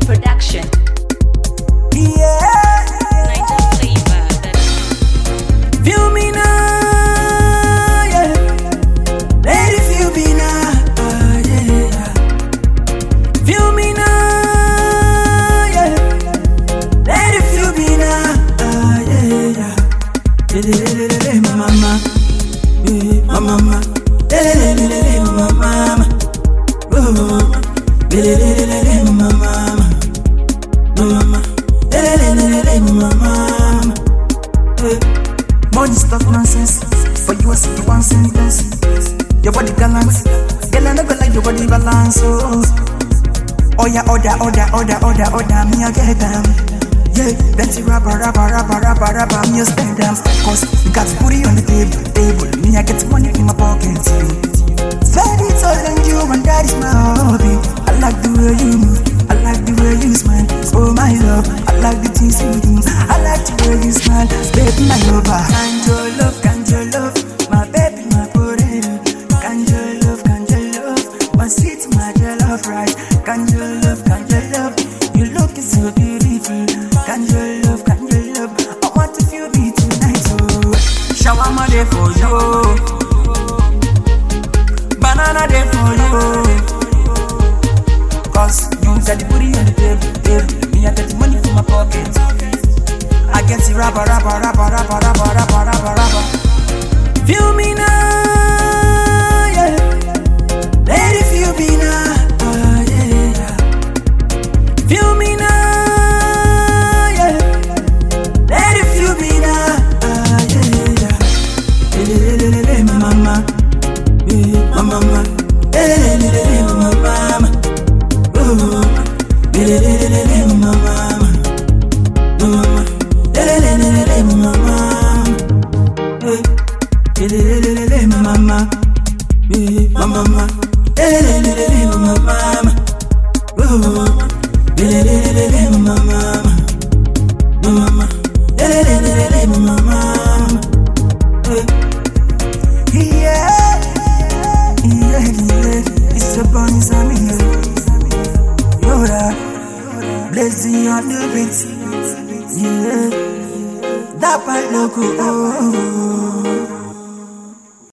Production. Yeah, Niger flavor. feel me now, yeah. Let it feel me now, yeah. Feel me now, yeah. Let it feel me now, yeah. My mama, my mama, my mama, oh, my mama. Money stuff nonsense, but you are the one sentence. Your body balance, girl I never like your body balance. Oh yeah, order, me I get them. Yeah, that's it, rapper, me I spend them. Cause you got to put it on the table. Me I get money in my pocket. Spend it all on you, and that is my hobby. I like the way you move. I like the way you smile, oh my love. I like the things you do. I like the way you smile, baby my lover. Can your love, my baby, my potato. Can your love, my sweet, my love, right? Can your love, you looking so beautiful. Can your love, I want to feel me tonight, oh. Shawarma day for you, banana day for you. Cause you got the booty on the table. Me I get the money from my pocket. I get the rapper. Feel me now, yeah. Let it feel me now, yeah. Feel me now, yeah. Let it feel me now, yeah. My mama, my mama, my mama. It's a bonus on me. Blessing on the beat, yeah. That part loco, oh.